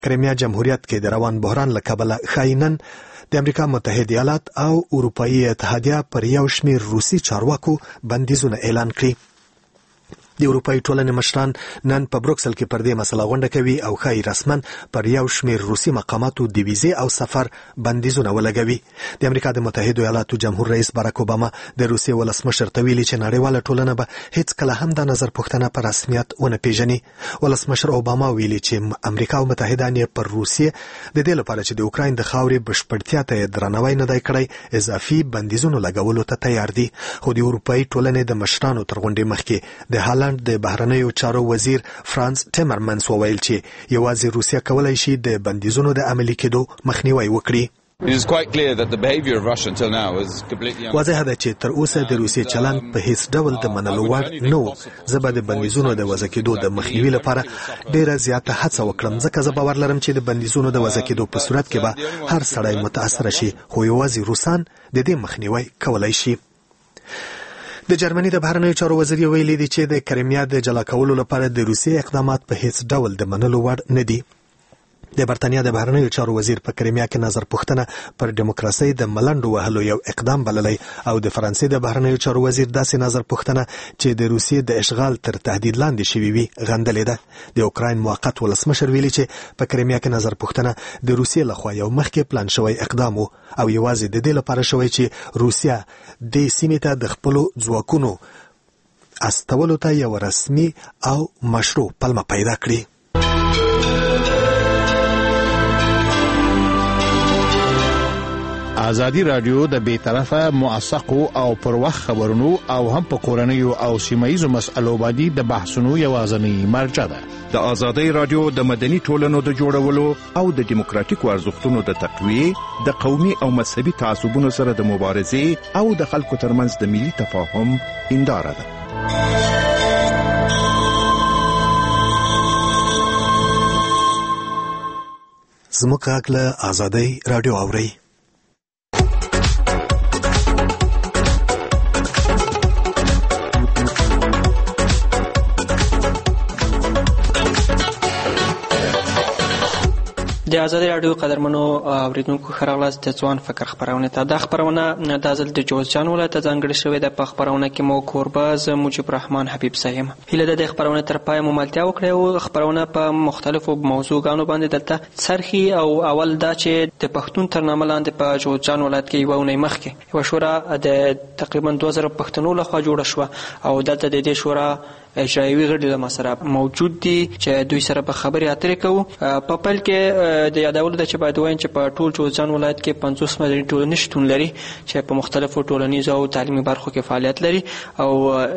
کریمیا جمهوریت کې د روان بحران له کبله ښایي نن د امریکا متحده ایالات او اروپایي اتحادیه پر یو شمېر روسي چارواکو بندیزونه اعلان کړي. د اروپایي ټولنې مشران نن په بروکسل کې پر دې مسله غونډه کوي او ښایي رسما پر یو شمېر روسي مقاماتو د ویزې او سفر بندیزونه ولګوي. د امریکا د متحده ایالاتو جمهور رئیس باراک اوباما د روسیې ولسمشر ته ویلي چې نړیواله ټولنه به هیڅ کله هم د نظر پوښتنه په رسمیت ونه پیژني. ولسمشر اوباما ویلي چې امریکا او متحدان یې پر روسیې د دې لپاره چې د اوکراین د خاورې بشپړتیا ته یې درناوی نه دی کړی اضافي بندیزونو لګولو ته تیار دي. خو د اروپایي ټولنې د مشرانو تر غونډې مخکې د هالند د بهرنیو چارو وزیر فرانس ټیمرمنس وویل چې یوازې روسیه کولای شي د بندیزونو د عملي کېدو مخنیوی وکړي. واضح ده چې تر اوسه د روسیې چلند په هیڅ ډول د منلو وړ نه و. زه به د بندیزونو د وضع کېدو د مخنیوي لپاره ډیره زیاته هڅه وکړم ځکه زه باور لرم چې د بندیزونو د وضع کېدو په صورت کې به هر سړی متاثر شي خو یوازې روسان د دې مخنیوی کولای شي. د جرمني د بهرنیو چارو وزیر ویلي دی چې د کریمیا د جلا کولو لپاره د روسیې اقدامات په هیڅ ډول د منلو وړ نه دي. د برتانیا د بهرنیو چارو وزیر په کریمیا کې نظر پوښتنه پر دیموکراسي د ملنډو وهلو یو اقدام بللی او د فرانسې د بهرنیو چارو وزیر داسې نظر پوښتنه چې د روسیې د اشغال تر تهدید لاندې شوی وي غندلې ده. د اوکراین موقت ولسمشر ویلي چې په کریمیا کې نظر پوښتنه د روسیې لخوا یو مخکې پلان شوی اقدام و او یوازې د دې لپاره شوی چې روسیا د سیمې ته د خپلو ځواکونو استولو ته یو رسمي او مشروع پلمه پیدا کړي. ازادي رادیو د بیطرفه موثقو او پر وخت خبرونو او هم په کورنیو او سیمایي مسألو باندې د بحثونو یوازینی مرجع ده. د ازادي رادیو د مدني ټولنو د جوړولو او د دیموکراتیکو ارزښتونو د تقویه د قومي او مذهبي تعصبونو سره د مبارزې او د خلکو ترمنځ د ملي تفاهم هنداره ده. زموږ غږ له ازادي رادیو اوري. د ازادي رادیو قدرمنو اوریدونکو ښه راغلاست د ځوان فکر خپرونې ته. دا خپرونه دا ځل د جوزجان ولایت ته ځانګړې شوې ده. په خپرونه کې مو کوربه زه مجیب رحمان حبیب صاحب یم. هیله ده د خپرونې تر پایه مو ملتیا وکړئ او خپرونه په مختلفو موضوعګانو باندې دلته څرخي. او اول دا چې د پښتون تر نامه لاندې په جوزجان ولایت کې یوه اونۍ مخکې یوه شورا د تقریبا 2000 پښتنو لخوا جوړه شوه او دلته د دې شورا اجرایوي غړي له ما سره موجود دي چې دوی سره په خبرې اترې کوو. په پیل کې د یادولو ده چې باید ووایم چې په ټول جوزجان ولایت کې 50 مدني ټولنې شتون لري چې په مختلفو ټولنیزو او تعلیمي برخو کې فعالیت لري. او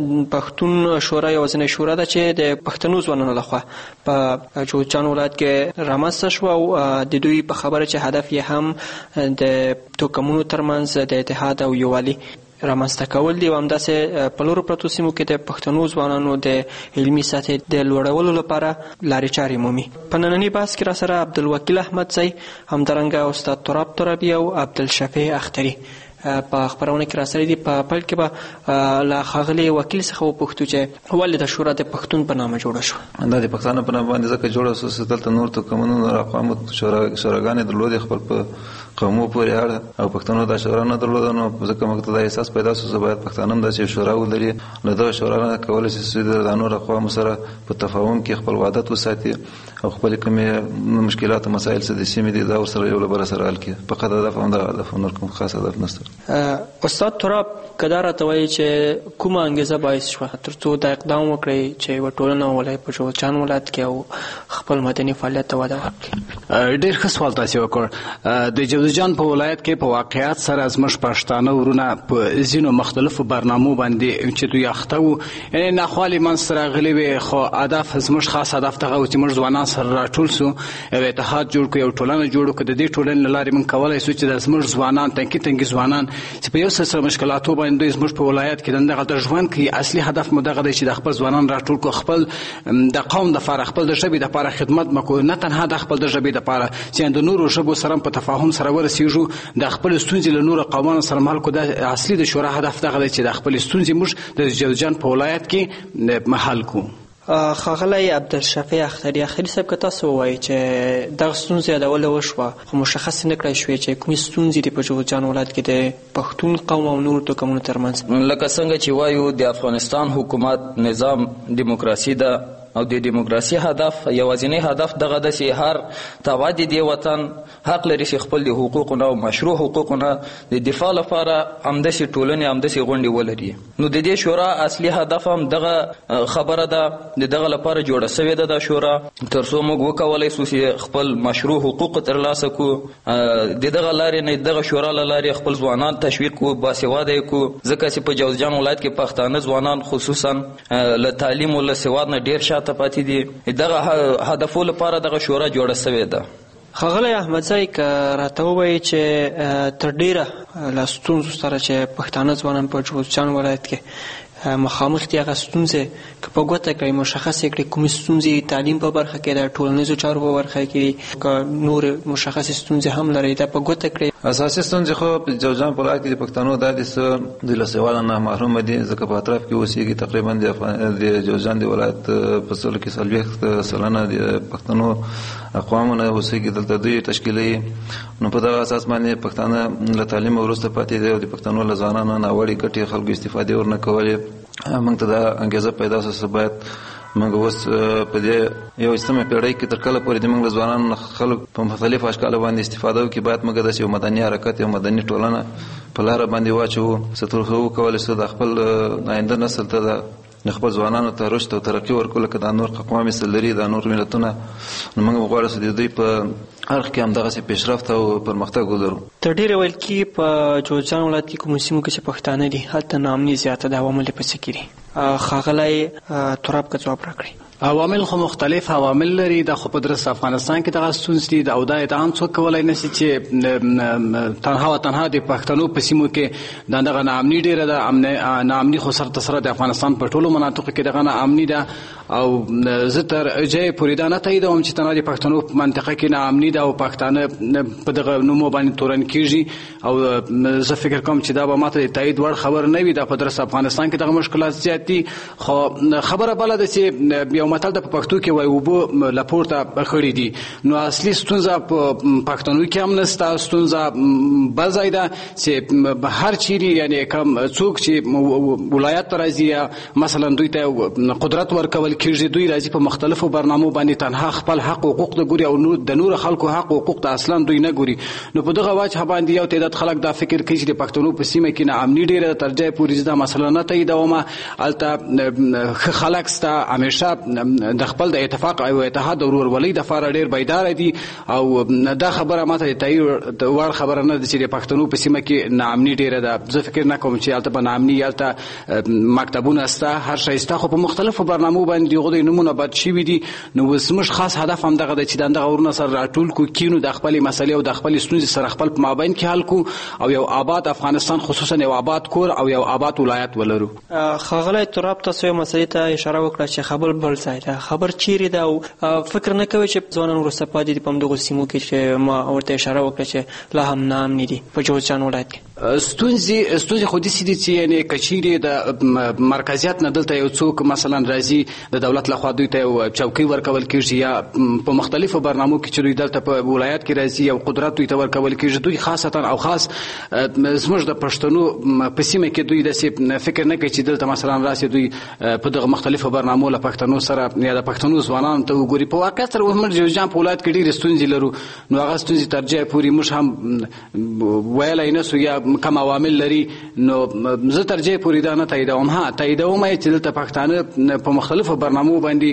پښتون شورا یوازینۍ شورا ده چې د پښتنو ځوانانو لخوا په جوزجان ولایت کې رامنځته شوه او د دوی په خبره چې هدف یې هم د توکمونو ترمنځ د اتحاد او یووالي رامنځته کول دي او همداسې په لورو پرتو سیمو کې د پښتنو ځوانانو د علمي سطحې د لوړولو لپاره لارې چارې مومي. په ننني بحث کې راسره عبدالوکیل احمدزی، همدارنګه استاد تراب ترابي او عبدالشفیع اختري په خپرونه کې راسره دي. په پیل کې به له ښاغلي وکیل څخه وپوښتو چې ولې د شورا د پښتون په نامه جوړه شوه؟ دا د پښتانه په نامه باندې ځکه جوړه شوه چې دلته نور توکمونو اقوامو شوراګانې درلودې خپل په قومو پورې اړه او پښتنو دا شورا نه درلوده. نو ځکه موږ ته دا احساس پیدا شو چې باید پښتانه هم داسې شورا ولري. نو دا شورا نه کولی شي چې د نورو اقوامو سره په تفاهم کې خپل وحدت وساتي او خپل کومې مشکلات او مسایل چې د سیمې دي دا ورسره یو له بله سره حل کړي. فقط هدف همدا هدف، نور کوم خاص هدف نشته. استاد تراب که دا راته وایي چې کومه انګېزه باعث شوه تر څو دا اقدام وکړئ چې یوه ټولنه ولایت په جوزجان ولایت کې او خپل مدني فعالیت ته وده ورکړي؟ ډېر ښه سوال تاسې وکړ. د جوزجان په ولایت کې په واقعیت سره زموږ پښتانه ورونه په ځینو مختلفو برنامو باندې چې دوی اخته وو، یعنې ناخوالې منځته راغلې وې. خو هدف زموږ خاص هدف دغه و چې موږ ځوانان سره راټول سو، یو اتحاد جوړ کړو، یو ټولنه جوړ کړو. د دې ټولنې له لارې موږ کولی سو چې د زموږ ځوانان تنکي ځوانان چې په یو سلسله مشکلاتو باندې دوی زموږ په ولایت کې دغه د ژوند کې اصلي هدف مو دغه دی چې د خپل ځوانان راټول کړو، خپل د قوم دپاره، خپل د ژبې دپاره خدمت وکړو. نه تنها د خپل د ژبې دپاره چې د نورو ژبو سره په تفاهم سره ورسېږو، د خپل ستونزې له نورو قومانو سره مل کړو. د اصلي د شورا هدف دغه دی چې د خپل ستونزې موږ د جوزجان په ولایت کې حل کړو. ښاغلی عبدالشفیع اختري صاحب که تاسو ووایئ چې دغه ستونزې یادوله وشوه خو مشخص نه کړای شوې چې کومې ستونزې دي په جوزجان ولایت کې د پښتون قوم او نورو توکمونو ترمنځ؟ لکه څنګه چې وایو د افغانستان حکومت نظام دیموکراسي ده او د دیموکراسي هدف یوازینی هدف دغه ده چې هر تابع د وطن حق لري چې خپل د حقوقونه او مشروع حقوقونه د دفاع لپاره همداسې ټولنې همداسې غونډې ولري. نو د دې شورا اصلي هدف هم دغه خبره ده، د دغه لپاره جوړه شوې ده د شورا تر څو موږ وکولی شو چې خپل مشروع حقوق ترلاسه کړو. د دغه لارې نه دغه شورا له لارې خپل ځوانان تشویق کړو، باسواده یې کړو، ځکه چې په جوزجان ولایت کې پښتانه ځوانان خصوصا له تعلیم او له سواد نه ډېر شاته پاتې دي. دغه هدفو لپاره دغه شورا جوړه شوې ده. ښاغلی احمدزی که راته ووایي چې تر ډېره له ستونزو سره چې پښتانه ځوانان په جوزجان ولایت کې مخامخ دي هغه ستونزې که په ګوته کړئ مشخصې کړئ کومې ستونزې تعلیم په برخه کې د ټولنیزو چارو په برخه کې که نور مشخصې ستونزې هم لرئ دا په ګوته کړئ. اساسي ستونزې خو په جوزجان په ولایت کې د پښتنو دا دي چې د لاسواده نه محروم دي، ځکه په اطراف کې اوسېږي تقریبا د جوزجان د ولایت په څلور کې 40 سلنه د پښتنو اقوامو نه اوسېږي، دلته دوی تشکیلوي. نو په دغه اساس باندې پښتانه له تعلیم وروسته پاتې دي او د پښتنو له ځوانانو ناوړې ګټې خلکو استفادې ورنه کولې. موږ ته دا انګېزه پیدا شوه چې باید موږ اوس په دې 21مه پېړۍ کې تر کله پورې د موږ له ځوانانو خلک په مختلفو اشکالو باندې استفاده وکړي، باید موږ داسې یو مدني حرکت یو مدني ټولنه په لاره باندې واچوو چې تر څو وکولی شو د خپل آینده نسل ته د خپل ځوانانو ته رشد او ترقي ورکړو لکه دا نور اقوام مثل لري دا نور ملتونه. نو موږ غواړو چې د دوی په اړخ کې همدغسې پیشرفت او پرمختګ ولرو. تر ډېره ویل کېږي په جوزجان ولایت کې کومو سیمو کې چې پښتانه دي هلته ناامني زیاته ده، عوامل یې په څه کې دي؟ ښاغلی تراب که ځواب راکړئ. عوامل خو مختلف عوامل لري، د خو په درست افغانستان کې دغه ستونزې دي او دا ادعا څوک کولی نه شي چې تنها و تنها د پښتنو په سیمو کې دغه ناامني ډېره ده. ناامني خو سر ته سره د افغانستان په ټولو مناطقو کې دغه ناامني ده او زه تر جای پورې دا نه تاییدوم چې تنها د پښتنو په منطقه کې ناامني ده او پښتانه په دغه نومو باندې تورن کېږي او زه فکر کوم چې دا به ماته د تایید وړ خبر نه وي. دا په درست افغانستان کې دغه مشکلات زیات دي، خو خبره بله ده چې یو متل د په پښتو کې وایي اوبه له پورته خړې دي. نو اصلي ستونزه په پښتنو کې هم نشته، ستونزه بل ځای ده چې هر چیرې یعنی کم څوک چې ولایت ته راځي یا مثلا دوی ته قدرت ورکول کېږي، دوی راځي په مختلفو برنامو باندې تنها خپل حق او حقوق د ګوري او د نور خلکو حق او حقوق ته اصلا دوی نه ګوري. نو په دغه وجه باندې یو تعداد خلک دا فکر کوي چې د پښتنو په سیمه کې ناامني ډېره تر ځای پورې دا مسله نه تاییدومه. هلته خلک سته همیشه د خپل د اتفاق او اتحاد او ورورولۍ دپاره ډېر بیداره دي او دا خبره ماته د تایید وړ خبره نه ده چې د پښتنو په سیمه کې ناامني ډېره ده. زه فکر نه کوم چې هلته به ناامني هلته مکتبونه شته، هر شی شته، خو په مختلفو برنامو باندې د هغوی نومونه بد شوي دي. نو اوس زموږ خاص هدف همدغه دی چې دغه ورونه سره راټول کړو، کینو د خپلې مسلې او د خپلې ستونزې سره خپل په مابین کې حل کړو او یو آباد افغانستان خصوصا یو آباد کور او یو آباد ولایت ولرو. ښاغلی تراب تاسو یو مسلې ته اشاره وکړه چې خبر بل ځای ده، خبر چیرې ده او فکر نه کوي چې ځوانان وروسته پاتې دي په همدغو سیمو کې چې ما ورته اشاره وکړه چې لا هم ناامني دي په جوزجان ولایت کې؟ ستونزې خو داسې دي چې یعنې که چیرې د مرکزیت نه دلته یو څوک مثلا راځي د دولت لخوا دوی ته یو چوکۍ ورکول کېږي یا په مختلفو برنامو کې چې دوی دلته په ولایت کې راځي یو قدرت دوی ته ورکول کېږي، دوی خاصتا او خاص زموږ د پښتنو په سیمه کې دوی داسې فکر نه کوي چې دلته مثلا راسي دوی په دغه مختلفو برنامو له پښتنو سره یا د پښتنو ځوانانو ته وګوري. په واقعیت سره موږ جوزجان په ولایت کې ډېرې ستونزې لرو، نو هغه ستونزې تر ځایه پورې موږ هم ویلی نه سو یا کم عوامل لري. نو زه تر ځایه پورې دا نه تاییدوم. تاییدوم یې چې دلته پښتانه په مختلفو برنامو باندې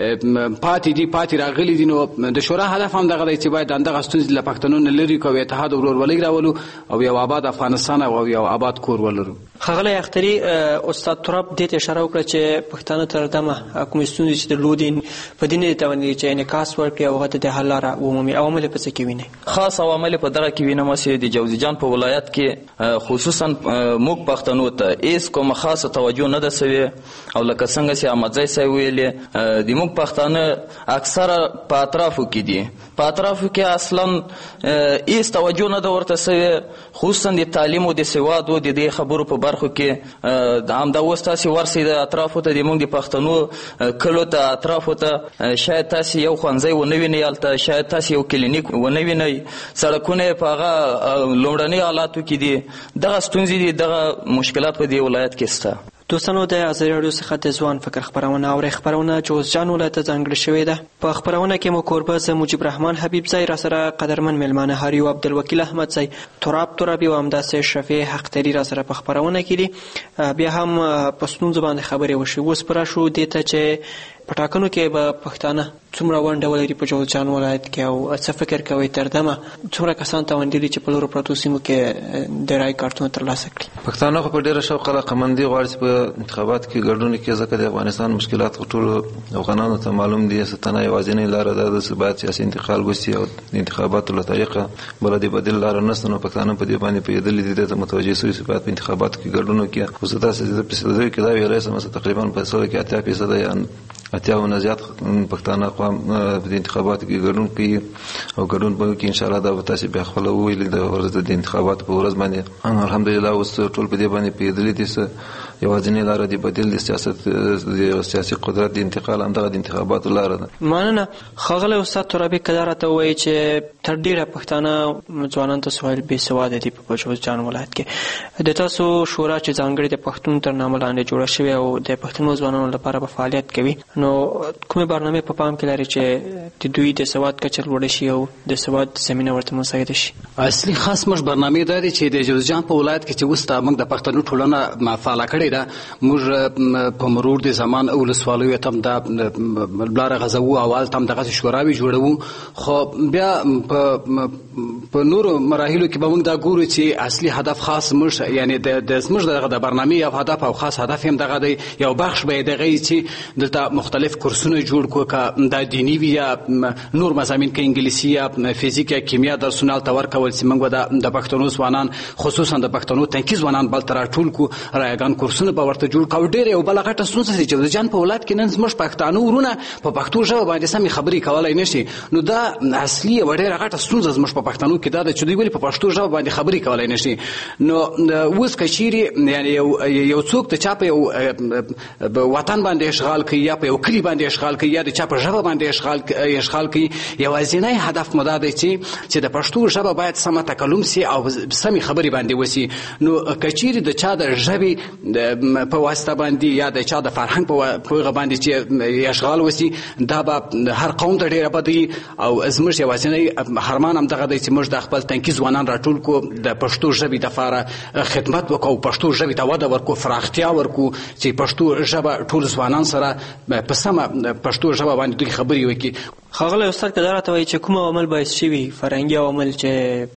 پاتې راغلي دي. نو د شورا هدف هم دغه دی چې باید دغه ستونزې له پښتنو نه لرې کړو، اتحاد او ورورولۍ راولو او یو آباد افغانستان او یو آباد کور ولرو. ښاغلی اختري استاد تراب دې ته اشاره وکړه چې پښتانه تر دمه کومې ستونزې چې درلودې په دې نه توانېدي چې انعکاس ورکړي او هغه ته د حل لاره ومومي. عوامل یې په څه کې وینئ؟ خاص عوامل په دغه کې وینم چې د جوزجان په ولایت کې خصوصا موږ پښتنو ته هیڅ کومه خاصه توجه نه ده سوې او لکه څنګه چې احمدزی صاحب ویلې د موږ پښتانه اکثره په اطرافو کې دي، په اطرافو کې اصلا هیڅ توجه نه ده ورته سوې، خصوصا د تعلیم او د سوادو د دې خبرو په برخو کې همدا اوس تاسې ورسئ د اطرافو ته، د موږ د پښتنو کلو ته اطرافو ته شاید تاسې یو ښوونځی ونه وینئ، هلته شاید تاسې یو کلینیک ونه وینئ، سړکونه یې په هغه لومړني حالاتو کې دي. دغه ستونزې دي، دغه مشکلات په دې ولایت کې شته. دوستانو د ازادي راډیو څخه د ځوان فکر خپرونه اورئ. خپرونه جوزجان ولایت ته ځانګړې شوې ده. په خپرونه کې مو کوربه زه مجيب رحمان حبیب زی، را سره قدرمن میلمانه هاریو عبدالوکیل احمد زی، تراب ترابي او همداسې شفیع حقتري را سره په خپرونه کې دي. بیا هم په ستونزو باندې خبرې وشي. اوس پر راشو دې ته چې په ټاکنو کې به پښتانه څومره ونډه ولري په جوزجان ولایت کې، او څه فکر کوئ تر دمه څومره کسان توانیدلي چې په لورو پرتو سیمو کې د رای کارتونه ترلاسه کړي؟ پښتانه خو په ډېره شوق علاقمندي غواړي چې په انتخاباتو کې ګډون وکړي، ځکه د افغانستان مشکلات خو ټولو افغانانو ته معلوم دي. ستنه یوازینۍ لاره دا ده چې باید سیاسي انتقال وشي او د انتخاباتو له طریقه بله د بدیل لاره نشته. نو پښتانه په دې باندې پوهېدلي دي، دې ته متوجه شوي چې باید په انتخاباتو کې ګډون وکړي. خو زه داسې فیصدو کې دا ویلی شم چې تقریبا په سلو کې 80% یا 80 نه زیات پښتانه قوم په انتخاباتو کې ګډون کوي او ګډون به وکړي. انشاءالله دا به تاسې بیا خپله وویلي د انتخاباتو په ورځ باندې الحمدلله اوس ټول په دې باندې پوهېدلي دي چې یوازینۍ لاره د بدیل د سیاسي قدرت د انتقال همدغه د انتخاباتو لاره ده. مننه. ښاغلی استاد ترابي که دا راته ووایي چې تر ډېره پښتانه ځوانان تاسو ویل بې سواده دي په جوزجان ولایت کې، د تاسو شورا چې ځانګړې د پښتون تر نامه لاندې جوړه شوې او د پښتنو ځوانانو لپاره به فعالیت کوي، نو کومې برنامې په پام کې لري چې د دوی د سواد کچه لوړه شي او د سواد زمینه ورته مساعده شي؟ اصلي خاص موږ برنامې دا دي چې د جوزجان په ولایت کې چې اوس موږ د پښتنو ټولنه فعاله کړې ده. موږ په مرور د زمان ولسوالیو ته هم دا لاره غځوو، اول ته هم دغسې شوراوې جوړوو، خو بیا په نورو مراحلو کې به موږ دا ګورو چې اصلي هدف خاص موږ یعنې زموږ د برنامې یو هدف او خاص هدف هم دغه دی، یو بخش به یې دغه چې دلته مختلف کورسونه جوړ کړو، که دا دیني وي یا نور مضامین، که انګلیسي یا فزیک یا کیمیا درسونه هلته ورکول چې موږ به د پښتنو ځوانان خصوصا د پښتنو تنکي ځوانان بل ته راټول کړو، رایګان کورسونه به ورته جوړ کړو. ډېره یو بله غټه ستونزه چې جوزجان په ولایت کې نن زموږ پښتانه ورونه په پښتو ژبه باندې سمې خبرې کولی نه شي. نو دا اصلي یوه ډېره غټه ستونزه زموږ په پښتنو کې دا ده چې دوی ولې په پښتو ژبه باندې خبرې کولی نه شي. نو اوس که چیرې یعنې یو څوک د چا په یو وطن باندې اشغال کوي یا په یو کلي باندې اشغال کوي یا د چا په ژبه باندې اشغال کوي، یوازینی هدف مو دا دی چې د پښتو ژبه باید سمه تکلم سي او سمې خبرې باندې وسي. نو که چیرې د چا د ژبې په واسطه باندې یا د چا د فرهنګ په هغه باندې چې اشغال وسي، دا به هر قوم ته ډېره بده وي. او زموږ یوازینی هرمان همدغه دی چې موږ د خپل تنکي ځوانان راټول کړو، د پښتو ژبې دپاره خدمت وکړو او پښتو ژبې ته وده ورکړو، فراختیا ورکړو چې پښتو ژبه ټول ځوانان سره په سمه پښتو ژبه باندې دوی خبرې وکړي. ښاغلی استاد که دا راته وایي چې کوم عوامل باعث شوي فرهنګي عوامل چې